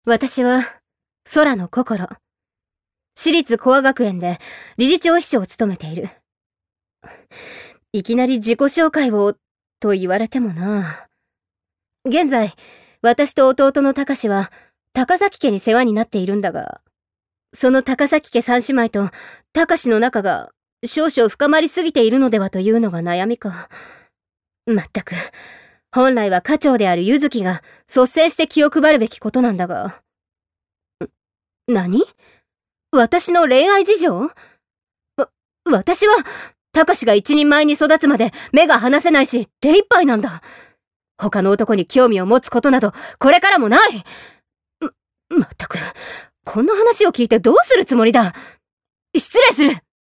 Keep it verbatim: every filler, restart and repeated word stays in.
私は、空の心。私立コア学園で理事長秘書を務めている。いきなり自己紹介を、と言われてもな。現在、私と弟の高志は、高崎家に世話になっているんだが、その高崎家三姉妹と高志の仲が少々深まりすぎているのではというのが悩みか。まったく、本来は家長である柚月が率先して気を配るべきことなんだが。何？私の恋愛事情？わ、私は、高志が一人前に育つまで目が離せないし、手一杯なんだ。他の男に興味を持つことなど、これからもない。ま、まったく、こんな話を聞いてどうするつもりだ。失礼する。